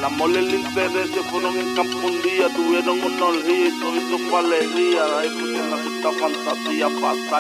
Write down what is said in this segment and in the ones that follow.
amor y el interés se fueron en campo un día, tuvieron una orgía y todo hizo fue alegría. De ahí pusieron esta fantasía pasar.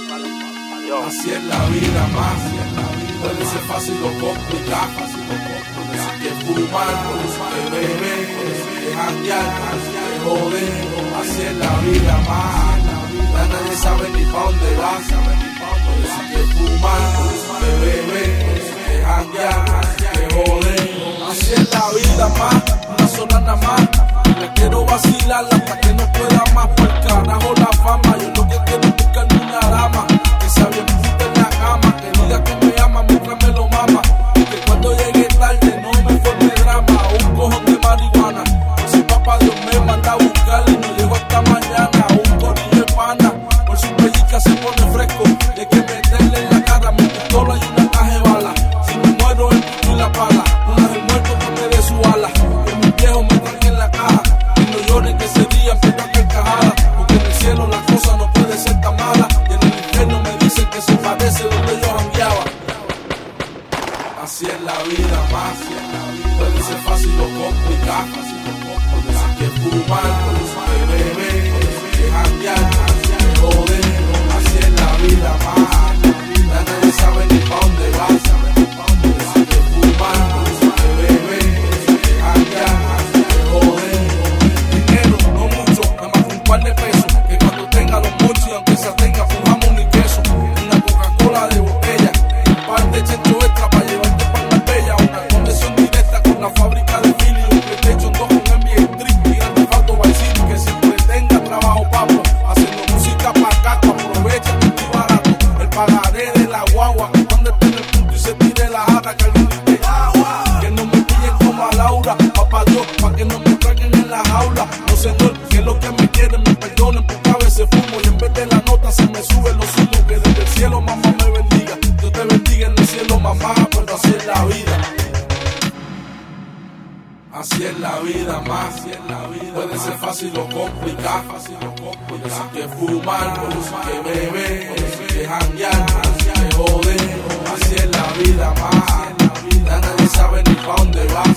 Así es la vida más, puede ser fácil o complicado. Puede ser que fumar, puede ser que beber, puede ser que janguear, que joder. Así es la vida más, ya nadie sabe ni pa' dónde va. Puede ser que fumar, puede ser que beber, puede ser que janguear, que joder. Así es la vida más, una sola nada más. Le quiero vacilar hasta que no pueda más. Por carajo la fama, yo lo que quiero es buscarme una dama que sea bien puta en la cama, que diga que me ama mientras me lo mama, que cuando llegue tarde no me forme drama. Un cojón de marihuana, por si papá Dios me manda a buscarle y no llego hasta mañana. Un corillo de pana, por si pellica se pone fresco, y hay que meterle en la cara mi pistola y una caja de bala. Si me muero el pico y la pala, una del muerto que me dé su ala, que mis viejos me traen en la caja y no lloren que ese día empiezo a carcajada, porque en el cielo la cosa no puede ser tan mala y en el infierno me dicen que se parece donde yo jangueaba. Así es la vida más, puede ser fácil o complicado. Puede ser que fumar, puede ser que beber, puede ser que janguear, que joder. Así es la vida más, ya nadie sabe ni pa' dónde va. Puede ser que fumar, puede ser que beber, puede ser que janguear, que joder. Dinero, no mucho, nada más un par de pesos, que cuando tenga los mochis, aunque se tenga fujamos ni queso. Una Coca-Cola de botella, un par de chetos extra para llevarte pa' la bella. Una conexión directa con la fábrica de Philly, un PlayStation 2 con NBA Street y Grand Theft Auto Vice City. Que siempre tenga trabajo papo, haciendo música pa' acá, aprovecha que estoy barato. El pagaré de la guagua, donde esté en el punto y se tire la jata, que alguien dice agua. Que no me pillen como a Laura, papá Dios, pa' que no me traigan en la jaula. No señor, que los que me quieren me perdonen, porque a veces fumo y en vez de la nota se me sube los humos. Que desde el cielo mamá me bendiga, Dios te bendiga en el cielo mamá, pero así es la vida. Así es la vida más, puede ser fácil o complicado. Puede ser que fumar, puede ser que beber, puede ser que janguear, que joder. Así es la vida más, ya nadie sabe ni pa' dónde va.